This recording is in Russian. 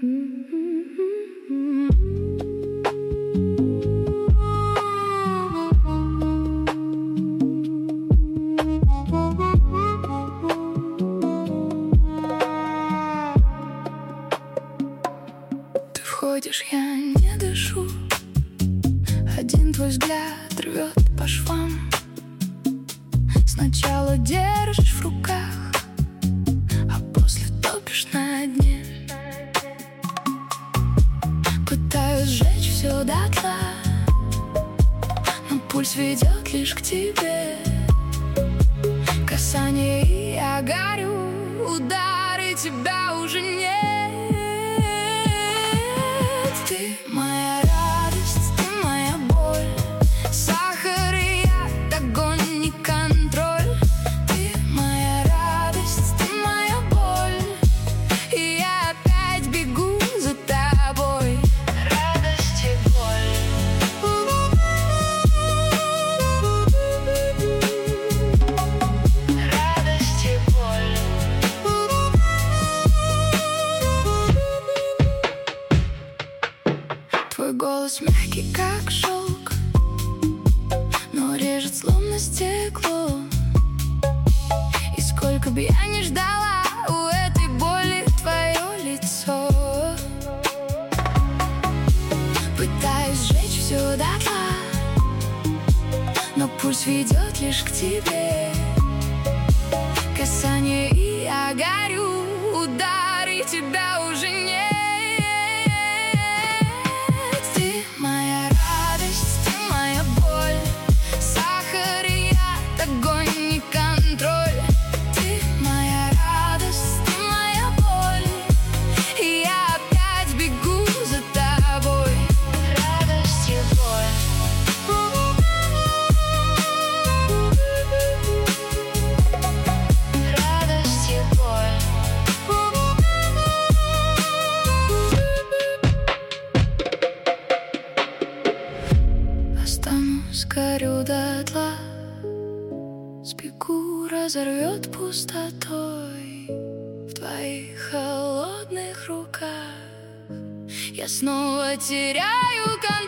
Ты входишь, я не дышу. Один твой взгляд рвет по швам. Сначала держишь в руках, а после топишь на дне. Пытаюсь сжечь все дотла, но пульс ведет лишь к тебе. Касание, и я горю. Удары, тебя уже нет. Ты моя радость, ты моя боль. Сахар и яд, огонь и контроль. Ты моя радость, ты моя боль. И я опять бегу за тобой. Радость и боль. Радость и боль. Твой голос мягкий, как шелк, но режет словно стекло. И сколько бы я ни ждала, у этой боли твое лицо. Пытаюсь сжечь все дотла, но пульс ведет лишь к тебе. Касание, и я горю. Удары, тебя уже нет. Ты моя радость, ты моя боль. Сахар и яд, огонь и контроль. Ты моя радость, ты моя боль. И я опять бегу за тобой. Радость и боль. Радость и боль. Останусь, горю дотла. Сбегу, разорвет пустотой. В твоих холодных руках я снова теряю контроль.